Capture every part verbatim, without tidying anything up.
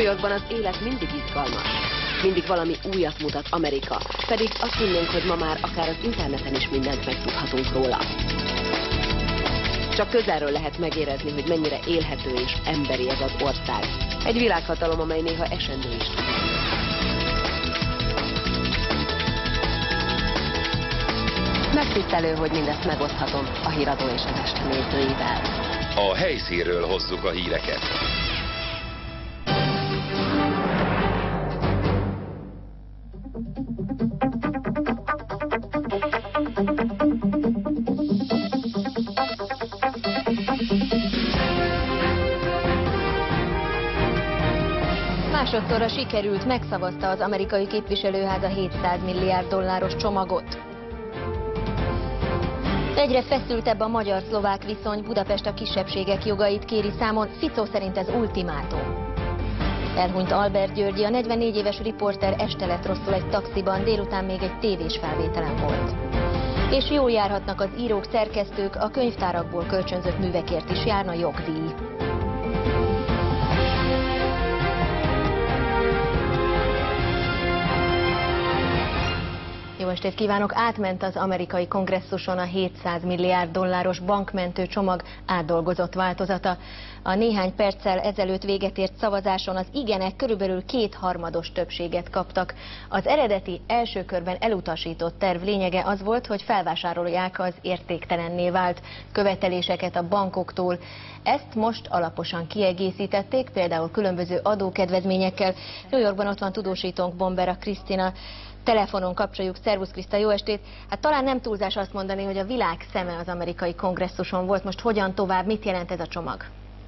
Yorkban az élet mindig izgalmas. Mindig valami újat mutat Amerika, pedig azt hinnénk, hogy ma már akár az interneten is mindent megtudhatunk róla. Csak közelről lehet megérezni, hogy mennyire élhető és emberi ez az ország. Egy világhatalom, amely néha esendő is tud. Megtisztelő, hogy mindezt megoszthatom a Híradó és az Este nézőivel. A helyszínről hozzuk a híreket. Másodszorra sikerült, megszavazta az amerikai képviselőház a hétszáz milliárd dolláros csomagot. Egyre feszültebb a magyar-szlovák viszony, Budapest a kisebbségek jogait kéri számon, Ficó szerint ez ultimátum. Elhunyt Albert Györgyi, a negyvennégy éves riporter este lett rosszul egy taxiban, délután még egy tévés felvételen volt. És jól járhatnak az írók, szerkesztők, a könyvtárakból kölcsönzött művekért is járna jogdíj. Jó estét kívánok! Átment az amerikai kongresszuson a hétszáz milliárd dolláros bankmentő csomag átdolgozott változata. A néhány perccel ezelőtt véget ért szavazáson az igenek körülbelül kétharmados többséget kaptak. Az eredeti első körben elutasított terv lényege az volt, hogy felvásárolják az értéktelenné vált követeléseket a bankoktól. Ezt most alaposan kiegészítették, például különböző adókedvezményekkel. New Yorkban ott van tudósítónk, Bombera Krisztina. Telefonon kapcsoljuk. Szervusz Kriszta, jó estét! Hát talán nem túlzás azt mondani, hogy a világ szeme az amerikai kongresszuson volt. Most hogyan tovább? Mit jelent ez a csomag?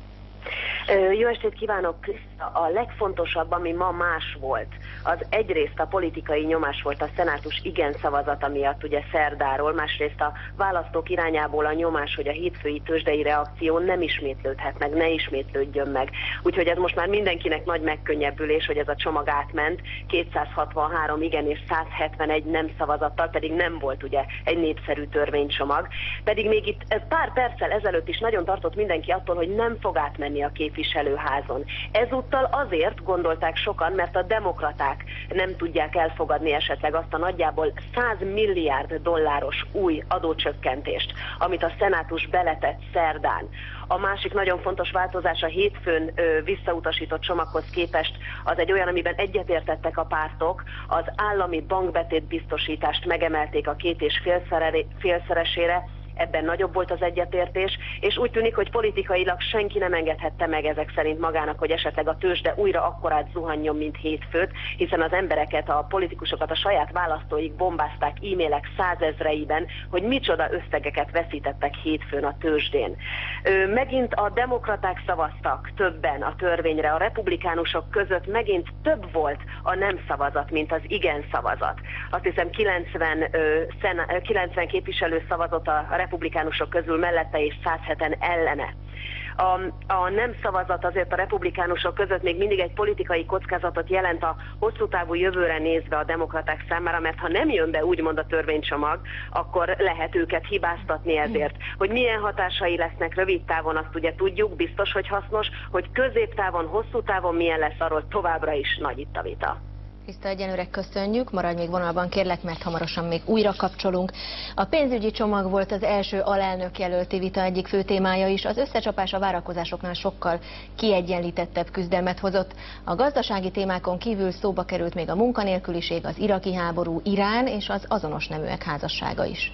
Jó estét kívánok, Kriszta! A legfontosabb, ami ma más volt, az egyrészt a politikai nyomás volt a szenátus igen szavazata miatt, ugye szerdáról, másrészt a választók irányából a nyomás, hogy a hétfői tőzsdei reakció nem ismétlődhet meg, ne ismétlődjön meg. Úgyhogy ez most már mindenkinek nagy megkönnyebbülés, hogy ez a csomag átment, kétszázhatvanhárom igen és száz hetvenegy nem szavazattal, pedig nem volt ugye egy népszerű törvénycsomag. Pedig még itt pár perccel ezelőtt is nagyon tartott mindenki attól, hogy nem fog átmenni a képviselőházon. Ezúttal azért gondolták sokan, mert a demokraták nem tudják elfogadni esetleg azt a nagyjából száz milliárd dolláros új adócsökkentést, amit a szenátus beletett szerdán. A másik nagyon fontos változás a hétfőn ö, visszautasított csomaghoz képest az egy olyan, amiben egyetértettek a pártok, az állami bankbetétbiztosítást megemelték a két és félszeresére, ebben nagyobb volt az egyetértés, és úgy tűnik, hogy politikailag senki nem engedhette meg ezek szerint magának, hogy esetleg a tőzsde újra akkorát zuhanjon, mint hétfőt, hiszen az embereket, a politikusokat, a saját választóik bombázták e-mailek százezreiben, hogy micsoda összegeket veszítettek hétfőn a tőzsdén. Ö, megint a demokraták szavaztak többen a törvényre, a republikánusok között megint több volt a nem szavazat, mint az igen szavazat. Azt hiszem kilencven, ö, szena, kilencven képviselő szavazott a republikánusok közül mellette és száz heten ellene. A, a nem szavazat azért a republikánusok között még mindig egy politikai kockázatot jelent a hosszú távú jövőre nézve a demokraták számára, mert ha nem jön be úgymond a törvénycsomag, akkor lehet őket hibáztatni ezért. Hogy milyen hatásai lesznek rövid távon, azt ugye tudjuk, biztos, hogy hasznos, hogy középtávon, hosszú távon milyen lesz, arról továbbra is nagy itt a vita. Kriszta, egyenlőre köszönjük, maradj még vonalban kérlek, mert hamarosan még újra kapcsolunk. A pénzügyi csomag volt az első alelnök jelölti vita egyik fő témája is. Az összecsapás a várakozásoknál sokkal kiegyenlítettebb küzdelmet hozott. A gazdasági témákon kívül szóba került még a munkanélküliség, az iraki háború, Irán és az azonos neműek házassága is.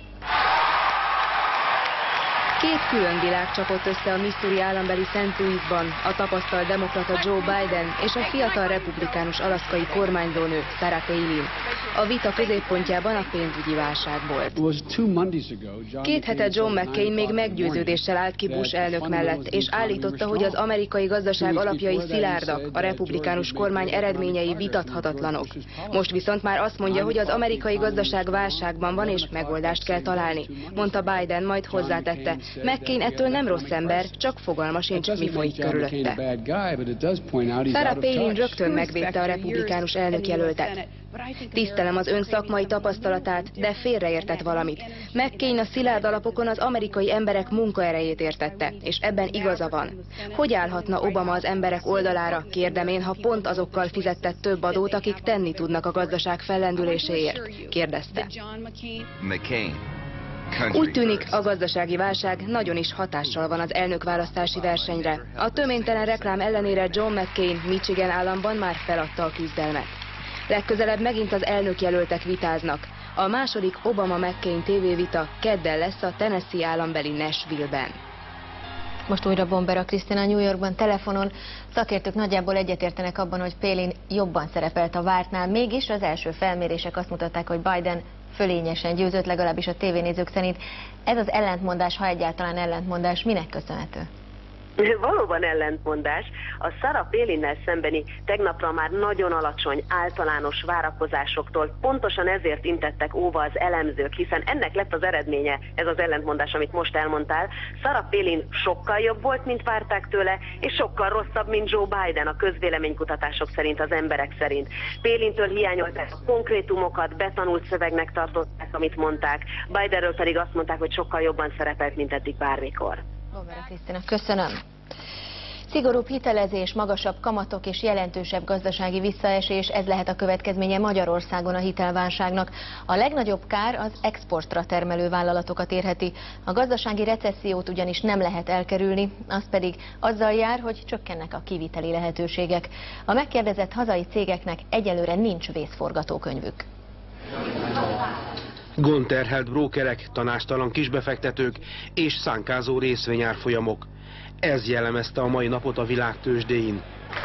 Két külön világ csapott össze a Missouri állambeli Szent Louisban, a tapasztalt demokrata Joe Biden és a fiatal republikánus alaszkai kormányzónő Sarah Palin. A vita középpontjában a pénzügyi válság volt. Két hete John McCain még meggyőződéssel állt ki Bush elnök mellett, és állította, hogy az amerikai gazdaság alapjai szilárdak, a republikánus kormány eredményei vitathatatlanok. Most viszont már azt mondja, hogy az amerikai gazdaság válságban van, és megoldást kell találni, mondta Biden, majd hozzátette. McCain ettől nem rossz ember, csak fogalma sincs, mi folyik körülötte. Sarah Palin rögtön megvédte a republikánus elnökjelöltet. Tisztelem az ön szakmai tapasztalatát, de félreértett valamit. McCain a szilárd alapokon az amerikai emberek munkaerejét értette, és ebben igaza van. Hogy állhatna Obama az emberek oldalára, kérdem én, ha pont azokkal fizetett több adót, akik tenni tudnak a gazdaság fellendüléséért? Kérdezte. Úgy tűnik, a gazdasági válság nagyon is hatással van az elnökválasztási versenyre. A töménytelen reklám ellenére John McCain Michigan államban már feladta a küzdelmet. Legközelebb megint az elnökjelöltek vitáznak. A második Obama-McCain tévévita kedden lesz a Tennessee állambeli Nashville-ben. Most újra Bombera Krisztina New Yorkban telefonon. Szakértők nagyjából egyetértenek abban, hogy Palin jobban szerepelt a vártnál, mégis az első felmérések azt mutatták, hogy Biden fölényesen győzött, legalábbis a tévénézők szerint. Ez az ellentmondás, ha egyáltalán ellentmondás, minek köszönhető? Valóban ellentmondás. A Sarah Palinnel szembeni tegnapra már nagyon alacsony általános várakozásoktól pontosan ezért intettek óva az elemzők, hiszen ennek lett az eredménye, ez az ellentmondás, amit most elmondtál. Sarah Palin sokkal jobb volt, mint várták tőle, és sokkal rosszabb, mint Joe Biden a közvéleménykutatások szerint, az emberek szerint. Palintől hiányolták a konkrétumokat, betanult szövegnek tartották, amit mondták, Bidenről pedig azt mondták, hogy sokkal jobban szerepelt, mint eddig bármikor. Bombera Krisztina, köszönöm. Szigorúbb hitelezés, magasabb kamatok és jelentősebb gazdasági visszaesés, ez lehet a következménye Magyarországon a hitelválságnak. A legnagyobb kár az exportra termelő vállalatokat érheti. A gazdasági recessziót ugyanis nem lehet elkerülni, az pedig azzal jár, hogy csökkennek a kiviteli lehetőségek. A megkérdezett hazai cégeknek egyelőre nincs vészforgatókönyvük. Gondterhelt brókerek, tanástalan kisbefektetők és szánkázó részvényárfolyamok. Ez jellemezte a mai napot a világ tőzsdéin.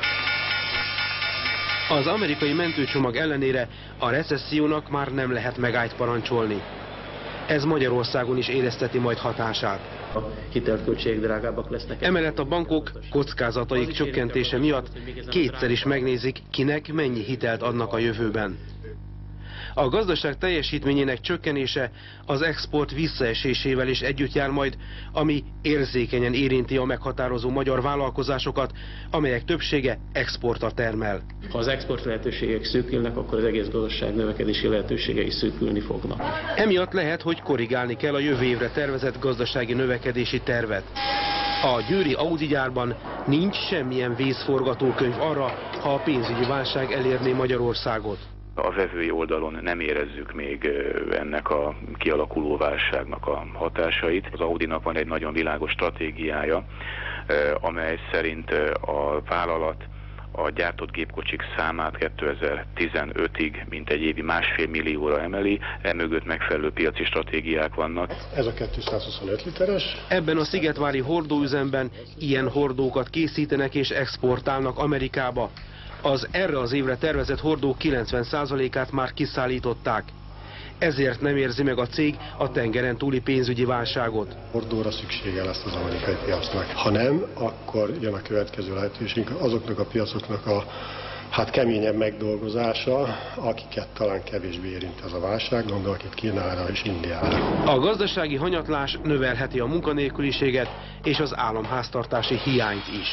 Az amerikai mentőcsomag ellenére a recessziónak már nem lehet megállt parancsolni. Ez Magyarországon is érezteti majd hatását. A hitelköltségek drágábbak lesznek. Emellett a bankok kockázataik csökkentése miatt kétszer is megnézik, kinek mennyi hitelt adnak a jövőben. A gazdaság teljesítményének csökkenése az export visszaesésével is együtt jár majd, ami érzékenyen érinti a meghatározó magyar vállalkozásokat, amelyek többsége exportra termel. Ha az export lehetőségek szűkülnek, akkor az egész gazdaság növekedési lehetőségei szűkülni fognak. Emiatt lehet, hogy korrigálni kell a jövő évre tervezett gazdasági növekedési tervet. A győri Audi gyárban nincs semmilyen vészforgatókönyv arra, ha a pénzügyi válság elérné Magyarországot. A vevői oldalon nem érezzük még ennek a kialakuló válságnak a hatásait. Az Audinak van egy nagyon világos stratégiája, amely szerint a vállalat a gyártott gépkocsik számát kétezer-tizenötig mintegy évi másfél millióra emeli, emögött megfelelő piaci stratégiák vannak. Ez a kétszázhuszonöt literes. Ebben a szigetvári hordóüzemben ilyen hordókat készítenek és exportálnak Amerikába. Az erre az évre tervezett hordók kilencven százalékát már kiszállították. Ezért nem érzi meg a cég a tengeren túli pénzügyi válságot. Hordóra szüksége lesz az amerikai piacnak. Ha nem, akkor jön a következő lehetőség azoknak a piacoknak a hát keményebb megdolgozása, akiket talán kevésbé érint ez a válság, gondolok itt Kínára és Indiára. A gazdasági hanyatlás növelheti a munkanélküliséget és az államháztartási hiányt is.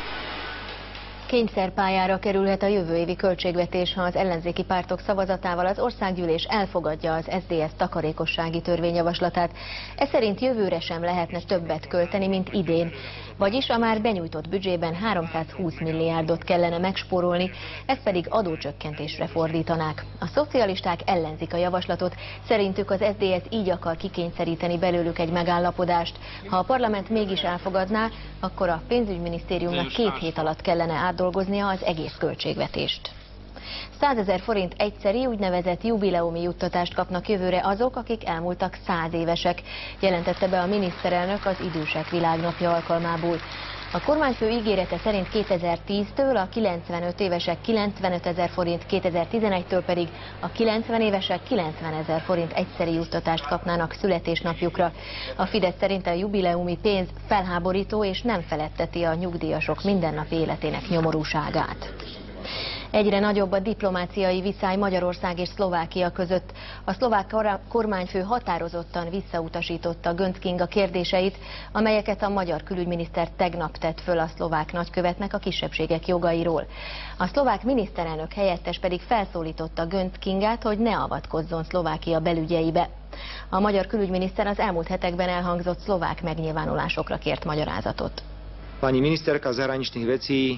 Kényszerpályára kerülhet a jövő évi költségvetés, ha az ellenzéki pártok szavazatával az országgyűlés elfogadja az es zé es takarékossági törvényjavaslatát. Ez szerint jövőre sem lehetne többet költeni, mint idén. Vagyis a már benyújtott büdzsében háromszázhúsz milliárdot kellene megspórolni, ezt pedig adócsökkentésre fordítanák. A szocialisták ellenzik a javaslatot, szerintük az es zé es így akar kikényszeríteni belőlük egy megállapodást. Ha a parlament mégis elfogadná, akkor a pénzügyminisztériumnak két hét alatt kellene átdolgoznia az egész költségvetést. százezer forint egyszeri úgynevezett jubileumi juttatást kapnak jövőre azok, akik elmúltak száz évesek, jelentette be a miniszterelnök az Idősek Világnapja alkalmából. A kormányfő ígérete szerint kétezer-tíztől a kilencvenöt évesek kilencvenöt ezer forint, kétezer-tizenegytől pedig a kilencven évesek kilencven ezer forint egyszeri juttatást kapnának születésnapjukra. A Fidesz szerint a jubileumi pénz felháborító és nem feletteti a nyugdíjasok mindennapi életének nyomorúságát. Egyre nagyobb a diplomáciai viszály Magyarország és Szlovákia között. A szlovák kormányfő határozottan visszautasította Göncz Kinga kérdéseit, amelyeket a magyar külügyminiszter tegnap tett föl a szlovák nagykövetnek a kisebbségek jogairól. A szlovák miniszterelnök helyettes pedig felszólította Göncz Kingát, hogy ne avatkozzon Szlovákia belügyeibe. A magyar külügyminiszter az elmúlt hetekben elhangzott szlovák megnyilvánulásokra kért magyarázatot. Pani ministerka zahraničných vecí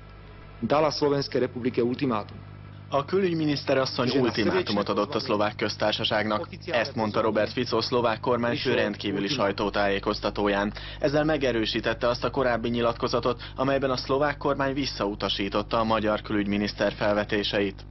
dala Slovenskej republike ultimátum. A külügyminiszter asszony ultimátumot adott a szlovák köztársaságnak. Ezt mondta Robert Fico szlovák kormányfő rendkívüli sajtótájékoztatóján. Ezzel megerősítette azt a korábbi nyilatkozatot, amelyben a szlovák kormány visszautasította a magyar külügyminiszter felvetéseit.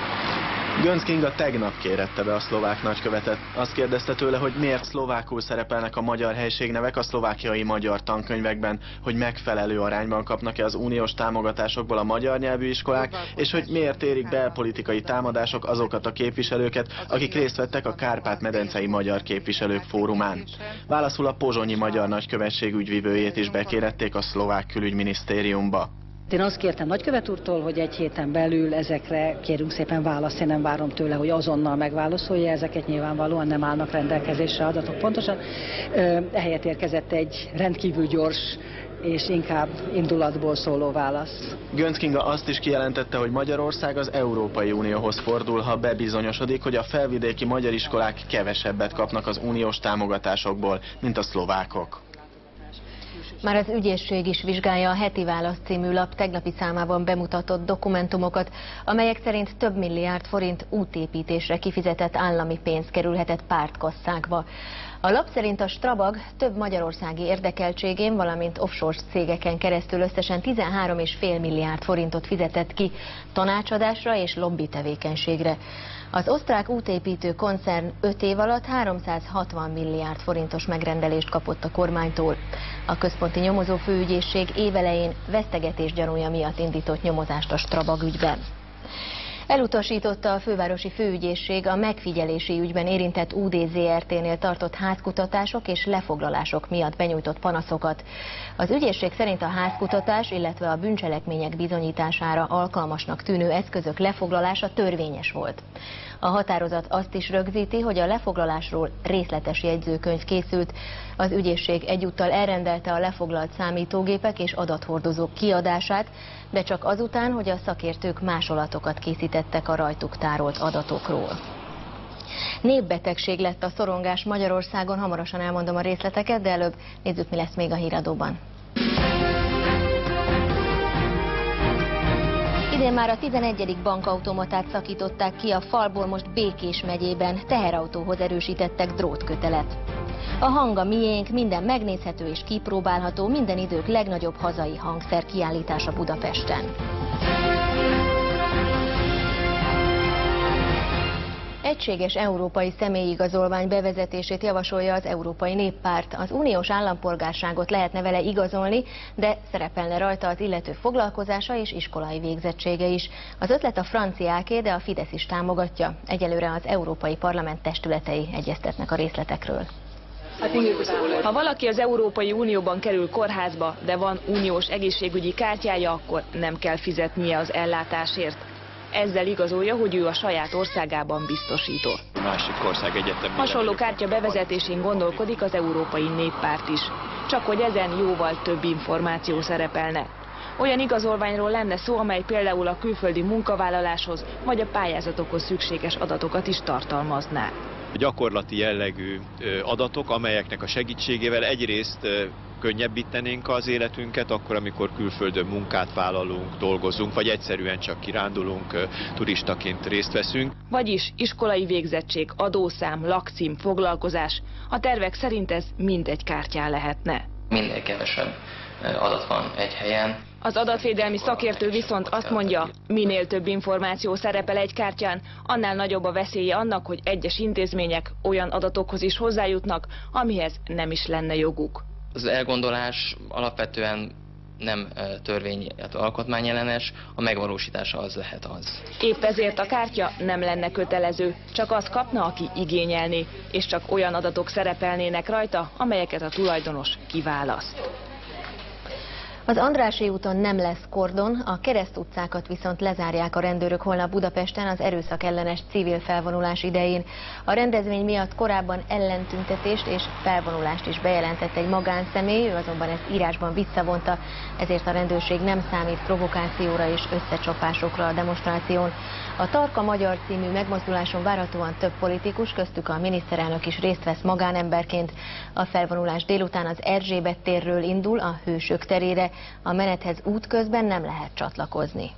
Göncz Kinga tegnap kérette be a szlovák nagykövetet. Azt kérdezte tőle, hogy miért szlovákul szerepelnek a magyar helységnevek a szlovákiai magyar tankönyvekben, hogy megfelelő arányban kapnak-e az uniós támogatásokból a magyar nyelvű iskolák, és hogy miért érik belpolitikai támadások azokat a képviselőket, akik részt vettek a Kárpát-medencei Magyar Képviselők Fórumán. Válaszul a pozsonyi magyar nagykövetség ügyvivőjét is bekérették a szlovák külügyminisztériumba. Én azt kértem nagykövet úrtól, hogy egy héten belül ezekre kérünk szépen választ. Én nem várom tőle, hogy azonnal megválaszolja, ezeket nyilvánvalóan nem állnak rendelkezésre adatok pontosan. Ehelyett érkezett egy rendkívül gyors és inkább indulatból szóló válasz. Göncz Kinga azt is kijelentette, hogy Magyarország az Európai Unióhoz fordul, ha bebizonyosodik, hogy a felvidéki magyar iskolák kevesebbet kapnak az uniós támogatásokból, mint a szlovákok. Már az ügyészség is vizsgálja a Heti Válasz című lap tegnapi számában bemutatott dokumentumokat, amelyek szerint több milliárd forint útépítésre kifizetett állami pénz kerülhetett pártkasszákba. A lap szerint a Strabag több magyarországi érdekeltségén, valamint offshore cégeken keresztül összesen tizenhárom egész öt milliárd forintot fizetett ki tanácsadásra és lobby tevékenységre. Az osztrák útépítő koncern öt év alatt háromszázhatvan milliárd forintos megrendelést kapott a kormánytól. A központi nyomozó főügyészség évelején vesztegetés gyanúja miatt indított nyomozást a Strabag ügyben. Elutasította a fővárosi főügyészség a megfigyelési ügyben érintett U D Z R T-nél tartott házkutatások és lefoglalások miatt benyújtott panaszokat. Az ügyészség szerint a házkutatás, illetve a bűncselekmények bizonyítására alkalmasnak tűnő eszközök lefoglalása törvényes volt. A határozat azt is rögzíti, hogy a lefoglalásról részletes jegyzőkönyv készült. Az ügyészség egyúttal elrendelte a lefoglalt számítógépek és adathordozók kiadását, de csak azután, hogy a szakértők másolatokat készítettek a rajtuk tárolt adatokról. Népbetegség lett a szorongás Magyarországon, hamarosan elmondom a részleteket, de előbb nézzük, mi lesz még a híradóban. Idén már a tizenegyedik bankautomatát szakították ki a falból, most Békés megyében teherautóhoz erősítettek drótkötelet. A hang a miénk, minden megnézhető és kipróbálható, minden idők legnagyobb hazai hangszer kiállítása Budapesten. Egységes európai személyigazolvány bevezetését javasolja az Európai Néppárt. Az uniós állampolgárságot lehetne vele igazolni, de szerepelne rajta az illető foglalkozása és iskolai végzettsége is. Az ötlet a franciáké, de a Fidesz is támogatja. Egyelőre az Európai Parlament testületei egyeztetnek a részletekről. Ha valaki az Európai Unióban kerül kórházba, de van uniós egészségügyi kártyája, akkor nem kell fizetnie az ellátásért. Ezzel igazolja, hogy ő a saját országában biztosított. Másik ország egyetem. Hasonló kártya bevezetésén gondolkodik az Európai Néppárt is. Csak hogy ezen jóval több információ szerepelne. Olyan igazolványról lenne szó, amely például a külföldi munkavállaláshoz vagy a pályázatokhoz szükséges adatokat is tartalmazná. Gyakorlati jellegű adatok, amelyeknek a segítségével egyrészt könnyebbítenénk az életünket, akkor, amikor külföldön munkát vállalunk, dolgozunk, vagy egyszerűen csak kirándulunk, turistaként részt veszünk. Vagyis iskolai végzettség, adószám, lakcím, foglalkozás. A tervek szerint ez mindegy kártyán lehetne. Minél kevesebb adat van egy helyen. Az adatvédelmi szakértő viszont azt mondja, minél több információ szerepel egy kártyán, annál nagyobb a veszélye annak, hogy egyes intézmények olyan adatokhoz is hozzájutnak, amihez nem is lenne joguk. Az elgondolás alapvetően nem törvény, alkotmányellenes, a megvalósítása az lehet az. Épp ezért a kártya nem lenne kötelező, csak azt kapna, aki igényelné, és csak olyan adatok szerepelnének rajta, amelyeket a tulajdonos kiválaszt. Az Andrássy úton nem lesz kordon, a Kereszt utcákat viszont lezárják a rendőrök holnap Budapesten az erőszak ellenes civil felvonulás idején. A rendezvény miatt korábban ellentüntetést és felvonulást is bejelentett egy magánszemély, ő azonban ezt írásban visszavonta, ezért a rendőrség nem számít provokációra és összecsapásokra a demonstráción. A Tarka Magyar című megmozduláson várhatóan több politikus, köztük a miniszterelnök is részt vesz magánemberként. A felvonulás délután az Erzsébet térről indul a Hősök terére, a menethez útközben nem lehet csatlakozni.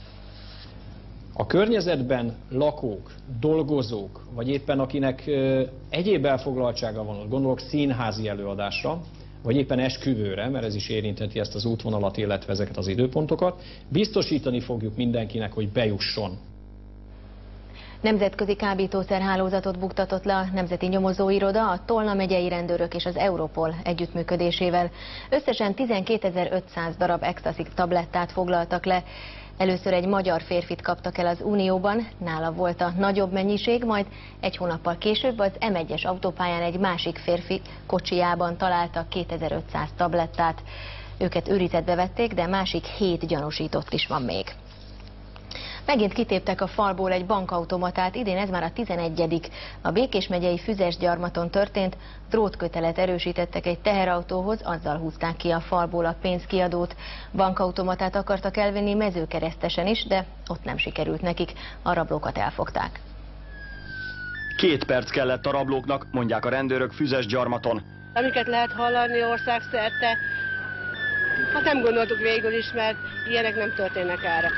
A környezetben lakók, dolgozók, vagy éppen akinek egyéb elfoglaltsága van, gondolok színházi előadásra, vagy éppen esküvőre, mert ez is érintheti ezt az útvonalat, illetve ezeket az időpontokat, biztosítani fogjuk mindenkinek, hogy bejusson. Nemzetközi kábítószerhálózatot buktatott le a Nemzeti Nyomozóiroda a Tolna megyei rendőrök és az Europol együttműködésével. Összesen tizenkétezer-ötszáz darab ecstasy tablettát foglaltak le. Először egy magyar férfit kaptak el az Unióban, nála volt a nagyobb mennyiség, majd egy hónappal később az M egyes autópályán egy másik férfi kocsijában találtak kétezer-ötszáz tablettát. Őket őrizetbe vették, de másik hét gyanúsított is van még. Megint kitéptek a falból egy bankautomatát, idén ez már a tizenegyedik. A Békés megyei Füzesgyarmaton történt, drótkötelet erősítettek egy teherautóhoz, azzal húzták ki a falból a pénzkiadót. Bankautomatát akartak elvenni Mezőkeresztesen is, de ott nem sikerült nekik, a rablókat elfogták. Két perc kellett a rablóknak, mondják a rendőrök Füzesgyarmaton. Amiket lehet hallani országszerte, hát nem gondoltuk végül is, mert ilyenek nem történnek erre.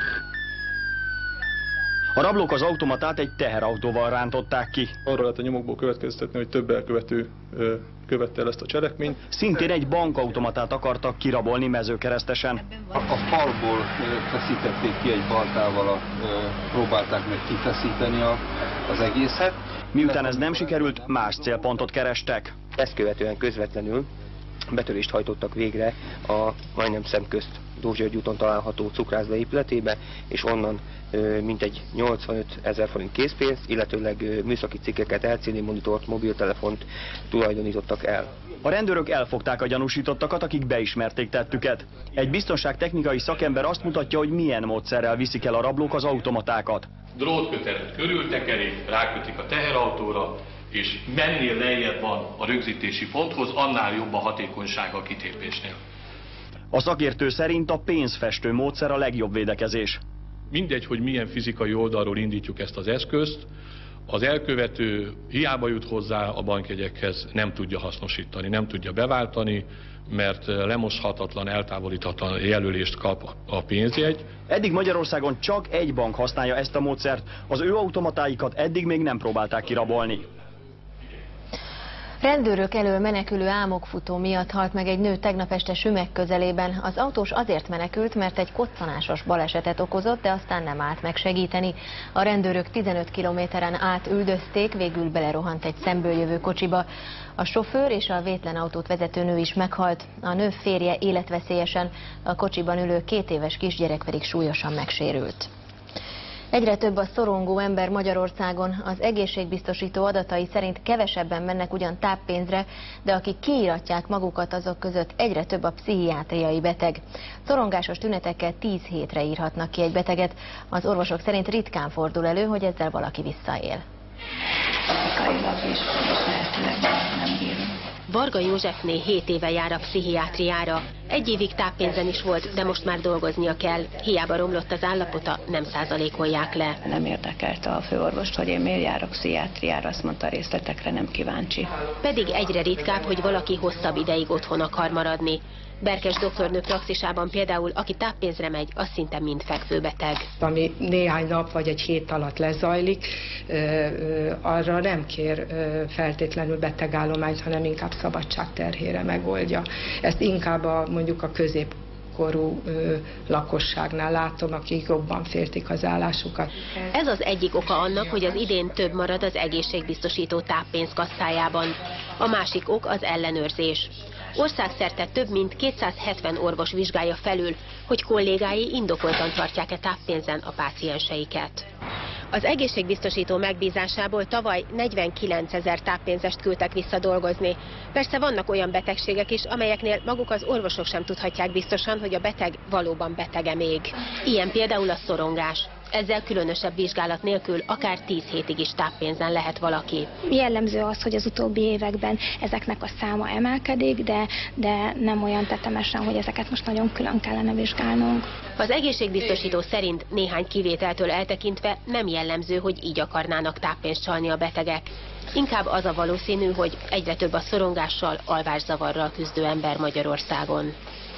A rablók az automatát egy teherautóval rántották ki. Arra lehet a nyomokból következtetni, hogy több elkövető ö, követte el ezt a cselekményt. Szintén egy bankautomatát akartak kirabolni Mezőkeresztesen. A, a falból feszítették ki egy baltával, a, ö, próbálták meg kifeszíteni a, az egészet. Miután ez nem sikerült, más célpontot kerestek. Ezt követően közvetlenül betörést hajtottak végre a majdnem szemközt Dózsa úton található cukrászda épületébe, és onnan mintegy nyolcvanöt ezer forint készpénz, illetőleg műszaki cikkeket, el cé dé monitort, mobiltelefont tulajdonítottak el. A rendőrök elfogták a gyanúsítottakat, akik beismerték tettüket. Egy biztonságtechnikai szakember azt mutatja, hogy milyen módszerrel viszik el a rablók az automatákat. Drótkötelet körültekerik, rákötik a teherautóra, és mennél lejjebb van a rögzítési ponthoz, annál jobb a hatékonysága a kitépésnél. A szakértő szerint a pénzfestő módszer a legjobb védekezés. Mindegy, hogy milyen fizikai oldalról indítjuk ezt az eszközt, az elkövető hiába jut hozzá a bankjegyekhez, nem tudja hasznosítani, nem tudja beváltani, mert lemoshatatlan, eltávolíthatatlan jelölést kap a pénzjegy. Eddig Magyarországon csak egy bank használja ezt a módszert, az ő automatáikat eddig még nem próbálták kirabolni. Rendőrök elől menekülő álmokfutó miatt halt meg egy nő tegnap este Sümeg közelében. Az autós azért menekült, mert egy koccanásos balesetet okozott, de aztán nem állt meg segíteni. A rendőrök tizenöt kilométeren át üldözték, végül belerohant egy szemből jövő kocsiba. A sofőr és a vétlen autót vezető nő is meghalt. A nő férje életveszélyesen, a kocsiban ülő két éves kisgyerek pedig súlyosan megsérült. Egyre több a szorongó ember Magyarországon. Az egészségbiztosító adatai szerint kevesebben mennek ugyan táppénzre, de akik kiíratják magukat, azok között egyre több a pszichiátriai beteg. Szorongásos tünetekkel tíz hétre írhatnak ki egy beteget. Az orvosok szerint ritkán fordul elő, hogy ezzel valaki visszaél. Varga Józsefné hét éve jár a pszichiátriára. Egy évig táppénzen is volt, de most már dolgoznia kell. Hiába romlott az állapota, nem százalékolják le. Nem érdekelte a főorvost, hogy én miért járok pszichiátriára, azt mondta, részletekre nem kíváncsi. Pedig egyre ritkább, hogy valaki hosszabb ideig otthon akar maradni. Berkes doktornő praxisában például, aki táppénzre megy, az szinte mind fekvőbeteg. Ami néhány nap vagy egy hét alatt lezajlik, arra nem kér feltétlenül betegállományt, hanem inkább szabadságterhére megoldja. Ezt inkább a, mondjuk a középkorú lakosságnál látom, akik jobban féltik az állásukat. Ez az egyik oka annak, hogy az idén több marad az egészségbiztosító táppénzkasszájában. A másik ok az ellenőrzés. Országszerte több mint kétszázhetven orvos vizsgálja felül, hogy kollégái indokoltan tartják-e táppénzen a pácienseiket. Az egészségbiztosító megbízásából tavaly negyvenkilencezer táppénzest küldtek vissza dolgozni. Persze vannak olyan betegségek is, amelyeknél maguk az orvosok sem tudhatják biztosan, hogy a beteg valóban betege még. Ilyen például a szorongás. Ezzel különösebb vizsgálat nélkül akár tíz hétig is táppénzen lehet valaki. Jellemző az, hogy az utóbbi években ezeknek a száma emelkedik, de, de nem olyan tetemesen, hogy ezeket most nagyon külön kellene vizsgálnunk. Az egészségbiztosító szerint néhány kivételtől eltekintve nem jellemző, hogy így akarnának táppénzt csalni a betegek. Inkább az a valószínű, hogy egyre több a szorongással, alvászavarral küzdő ember Magyarországon.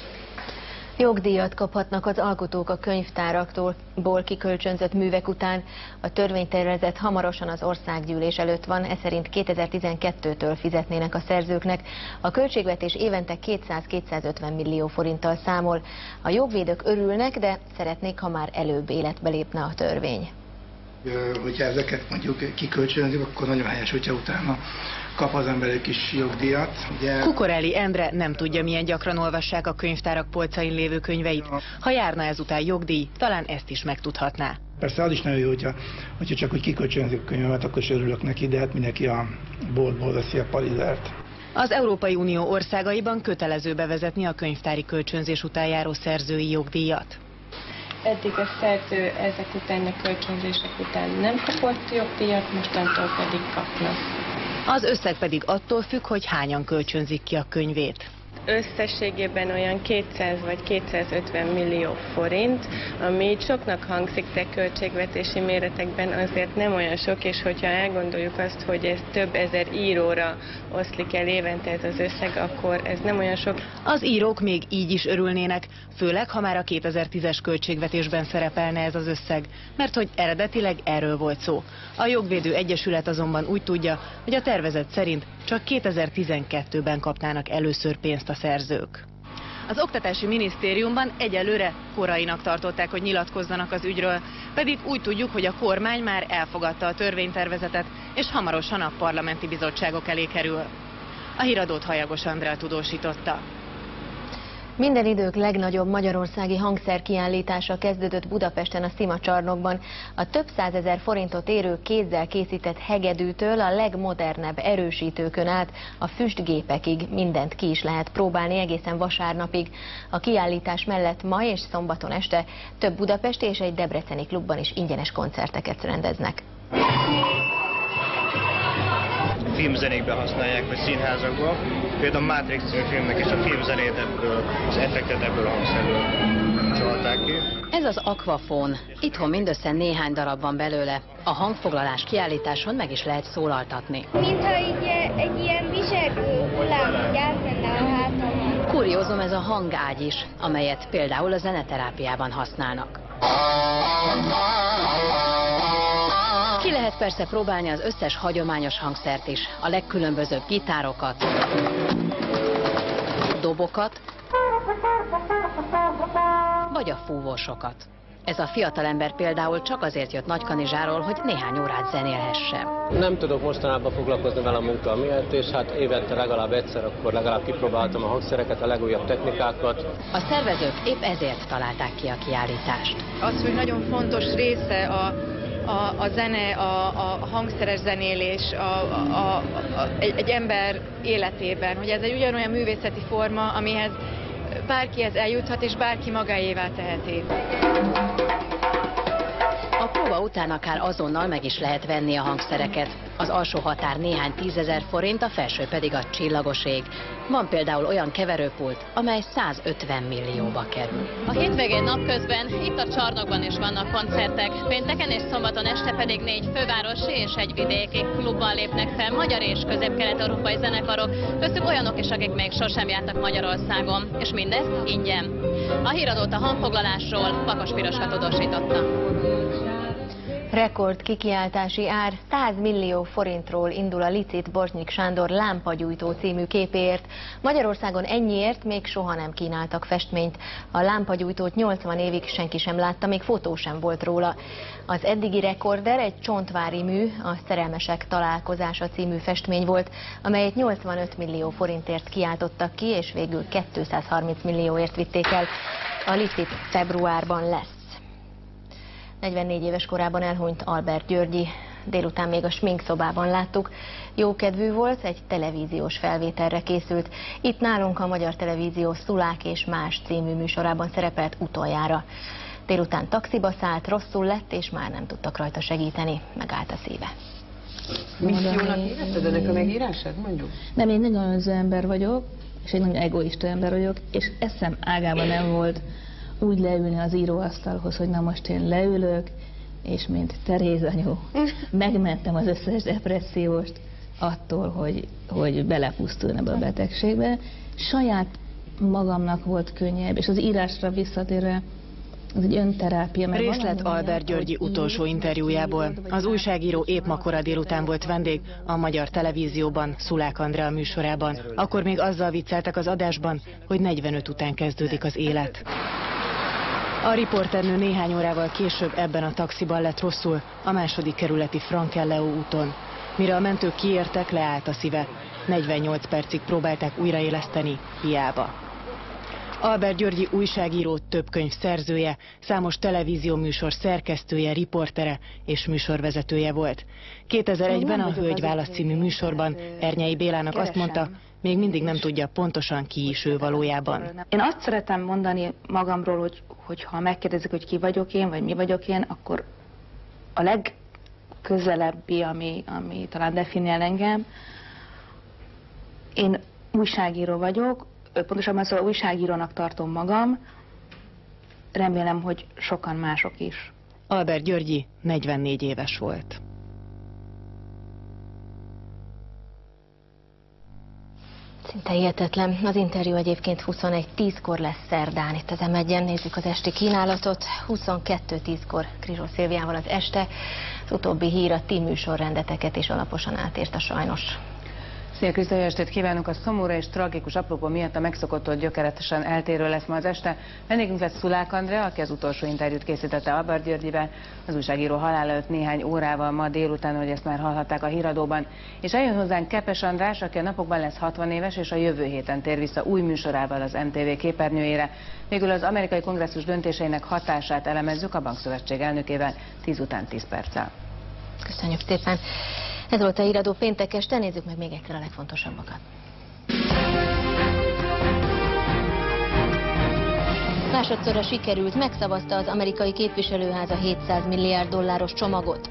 Jogdíjat kaphatnak az alkotók a könyvtáraktól kikölcsönzött művek után. A törvénytervezet hamarosan az országgyűlés előtt van, ez szerint kétezer-tizenkettőtől fizetnének a szerzőknek. A költségvetés évente kétszáz-kétszázötven millió forinttal számol. A jogvédők örülnek, de szeretnék, ha már előbb életbe lépne a törvény. Hogyha ezeket mondjuk kikölcsönzik, akkor nagyon helyes, hogyha utána kap az ember egy kis jogdíjat. Ugye... Kukorelli Endre nem tudja, milyen gyakran olvassák a könyvtárak polcain lévő könyveit. Ha járna ezután jogdíj, talán ezt is megtudhatná. Persze az is nagyon jó, hogyha, hogyha csak úgy kikölcsönzik a könyvemet, akkor is örülök neki, de hát mindenki a boltból veszi a palizert. Az Európai Unió országaiban kötelező bevezetni a könyvtári kölcsönzés után járó szerzői jogdíjat. Eddig a szerző ezek után, a kölcsönzések után nem kapott jogdíjat, mostantól pedig kapna. Az összeg pedig attól függ, hogy hányan kölcsönzik ki a könyvét. Összességében olyan kétszáz vagy kétszázötven millió forint, ami soknak hangzik, de költségvetési méretekben azért nem olyan sok, és hogyha elgondoljuk azt, hogy ez több ezer íróra oszlik el évente ez az összeg, akkor ez nem olyan sok. Az írók még így is örülnének, főleg ha már a kétezer-tízes költségvetésben szerepelne ez az összeg, mert hogy eredetileg erről volt szó. A Jogvédő Egyesület azonban úgy tudja, hogy a tervezet szerint csak kétezer-tizenkettőben kapnának először pénzt a szerzők. Az Oktatási Minisztériumban egyelőre korainak tartották, hogy nyilatkozzanak az ügyről, pedig úgy tudjuk, hogy a kormány már elfogadta a törvénytervezetet, és hamarosan a parlamenti bizottságok elé kerül. A híradót Hajagos Andrea tudósította. Minden idők legnagyobb magyarországi hangszerkiállítása kezdődött Budapesten a Szima csarnokban. A több százezer forintot érő kézzel készített hegedűtől a legmodernebb erősítőkön át a füstgépekig mindent ki is lehet próbálni egészen vasárnapig. A kiállítás mellett ma és szombaton este több budapesti és egy debreceni klubban is ingyenes koncerteket rendeznek. Filmzenékben használják, vagy színházakban. Például a Matrix című filmnek is a filmzenét ebből, az effektet ebből a hangszerből csalták ki. Ez az Aquafon. Itthon mindössze néhány darab van belőle. A hangfoglalás kiállításon meg is lehet szólaltatni. Mintha így, egy ilyen viselő hullám átmenne a hátamon. Kuriózum ez a hangágy is, amelyet például a zeneterápiában használnak. Ki lehet persze próbálni az összes hagyományos hangszert is, a legkülönbözőbb gitárokat, dobokat, vagy a fúvósokat. Ez a fiatalember például csak azért jött Nagykanizsáról, hogy néhány órát zenélhessen. Nem tudok mostanában foglalkozni vele a munka miatt, és hát évente legalább egyszer, akkor legalább kipróbáltam a hangszereket, a legújabb technikákat. A szervezők épp ezért találták ki a kiállítást. Az, hogy nagyon fontos része a A, a zene, a, a hangszeres zenélés a, a, a, egy, egy ember életében, hogy ez egy ugyanolyan művészeti forma, amihez bárkihez eljuthat, és bárki magáévá teheti. A próba után akár azonnal meg is lehet venni a hangszereket. Az alsó határ néhány tízezer forint, a felső pedig a csillagos ég. Van például olyan keverőpult, amely százötven millióba kerül. A hétvégén napközben itt a csarnokban is vannak koncertek. Pénteken és szombaton este pedig négy fővárosi és egy vidéki klubban lépnek fel magyar és közép-kelet-európai zenekarok, köztük olyanok is, akik még sosem jártak Magyarországon. És mindezt ingyen. A híradót a hangfoglalásról Vakas Piroska tudósította. Rekord kikiáltási ár, száz millió forintról indul a licit Bortnyik Sándor Lámpagyújtó című képéért. Magyarországon ennyiért még soha nem kínáltak festményt. A lámpagyújtót nyolcvan évig senki sem látta, még fotó sem volt róla. Az eddigi rekorder egy csontvári mű, a Szerelmesek találkozása című festmény volt, amelyet nyolcvanöt millió forintért kiáltottak ki, és végül kétszázharminc millióért vitték el. A licit februárban lesz. negyvennégy éves korában elhunyt Albert Györgyi. Délután még a sminkszobában láttuk. Jókedvű volt, egy televíziós felvételre készült. Itt nálunk a Magyar Televízió Szulák és más című műsorában szerepelt utoljára. Délután taxiba szállt, rosszul lett, és már nem tudtak rajta segíteni. Megállt a szíve. Missziónak érezted ennek a megírását, mondjuk? Nem, én nagyon önző ember vagyok, és egy nagyon egoista ember vagyok, és eszem ágában nem volt úgy leülni az íróasztalhoz, hogy na most én leülök, és mint Teréz anyu, megmentem az összes depresszióst attól, hogy, hogy belepusztulna ebbe a betegségbe. Saját magamnak volt könnyebb, és az írásra visszatérve, ez egy önterápia. Részlet Albert Györgyi utolsó interjújából. Az újságíró épp ma kora délután volt vendég a Magyar Televízióban, Szulák Andrea műsorában. Akkor még azzal vicceltek az adásban, hogy negyvenöt után kezdődik az élet. A riporternő néhány órával később ebben a taxiban lett rosszul, a második kerületi Frankelleó úton. Mire a mentők kiértek, leállt a szíve. negyvennyolc percig próbálták újraéleszteni, hiába. Albert Györgyi újságíró, több könyv szerzője, számos televízióműsor szerkesztője, riportere és műsorvezetője volt. kétezer-egyben a Hölgy Válasz című műsorban Ernyei Bélának azt mondta, még mindig nem tudja pontosan, ki is ő valójában. Én azt szeretem mondani magamról, hogy, hogy ha megkérdezik, hogy ki vagyok én, vagy mi vagyok én, akkor a legközelebbi, ami, ami talán definiál engem, én újságíró vagyok, pontosabban szóval újságírónak tartom magam, remélem, hogy sokan mások is. Albert Györgyi negyvennégy éves volt. Szinte hihetetlen. Az interjú egyébként huszonegy tízkor lesz szerdán itt az em egyen. Nézzük az esti kínálatot. huszonkettő tízkor Krizsó Szilviával az este. Az utóbbi hír a ti műsorrendeteket is alaposan átírta sajnos. Szia Kriszta, jó estét kívánunk! A szomorú és tragikus apropó miatt a megszokottól gyökeresen eltérő lesz ma az este. Vendégünk lesz Szulák Andrea, aki az utolsó interjút készítette Albert Györgyivel, az újságíró halála előtt néhány órával ma délután, hogy ezt már hallhatták a híradóban. És eljön hozzánk Kepes András, aki a napokban lesz hatvan éves, és a jövő héten tér vissza új műsorával az em té vé képernyőjére. Végül az amerikai kongresszus döntéseinek hatását elemezzük a Bankszövetség elnökével tíz után tíz perccel. Köszönjük szépen! Ez volt a híradó péntek este, nézzük meg még egyszer a legfontosabbakat. Másodszorra sikerült, megszavazta az amerikai képviselőház a hétszáz milliárd dolláros csomagot.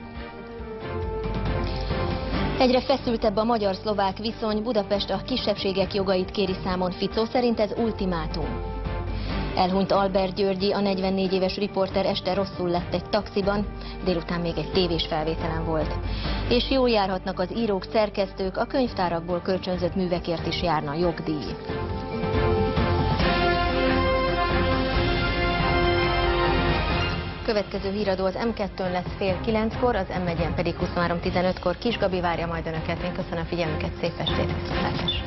Egyre feszültebb a magyar-szlovák viszony, Budapest a kisebbségek jogait kéri számon, Ficó szerint ez ultimátum. Elhunyt Albert Györgyi, a negyvennégy éves riporter este rosszul lett egy taxiban, délután még egy tévés felvételen volt. És jól járhatnak az írók, szerkesztők, a könyvtárakból kölcsönzött művekért is járna jogdíj. Következő híradó az em kettőn lesz fél kilenckor, az em egyen pedig huszonhárom tizenötkor. Kis Gabi várja majd önöket. Én köszönöm figyelmüket, szép estét, viszontlátásra!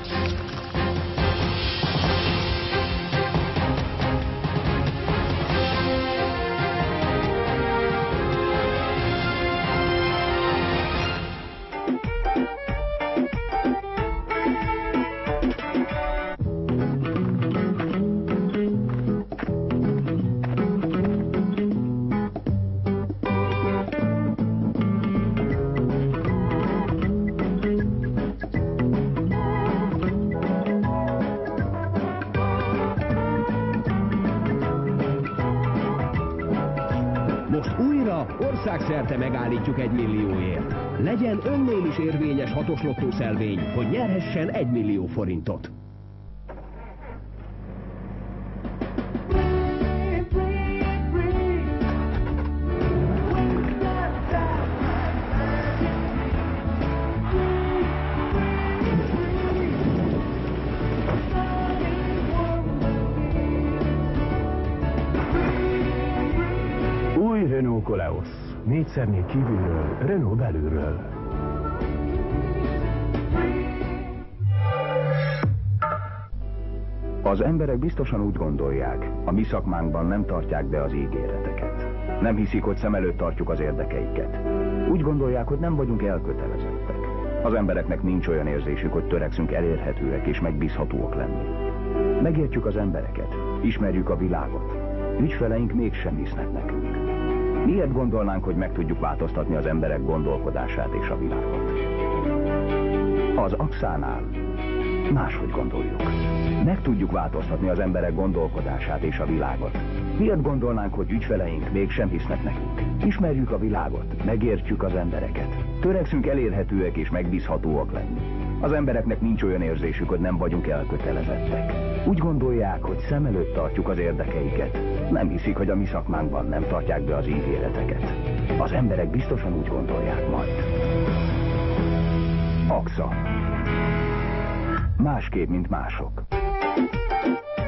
Országszerte megállítjuk egy millióért. Legyen önnél is érvényes hatos lottószelvény, hogy nyerhessen egy millió forintot. Új Renault Koleos. Négyszer négy kívülről, Renault belülről. Az emberek biztosan úgy gondolják, a mi szakmánkban nem tartják be az ígéreteket. Nem hiszik, hogy szem előtt tartjuk az érdekeiket. Úgy gondolják, hogy nem vagyunk elkötelezettek. Az embereknek nincs olyan érzésük, hogy törekszünk elérhetőek és megbízhatóak lenni. Megértjük az embereket, ismerjük a világot. Ügyfeleink mégsem hisznek nekünk. Miért gondolnánk, hogy meg tudjuk változtatni az emberek gondolkodását és a világot? Az Axánál máshogy gondoljuk. Meg tudjuk változtatni az emberek gondolkodását és a világot. Miért gondolnánk, hogy ügyfeleink mégsem hisznek nekünk? Ismerjük a világot, megértjük az embereket. Törekszünk elérhetőek és megbízhatóak lenni. Az embereknek nincs olyan érzésük, hogy nem vagyunk elkötelezettek. Úgy gondolják, hogy szem előtt tartjuk az érdekeiket. Nem hiszik, hogy a mi szakmánkban nem tartják be az ígéreteket. Az emberek biztosan úgy gondolják majd. Axa. Másképp, mint mások.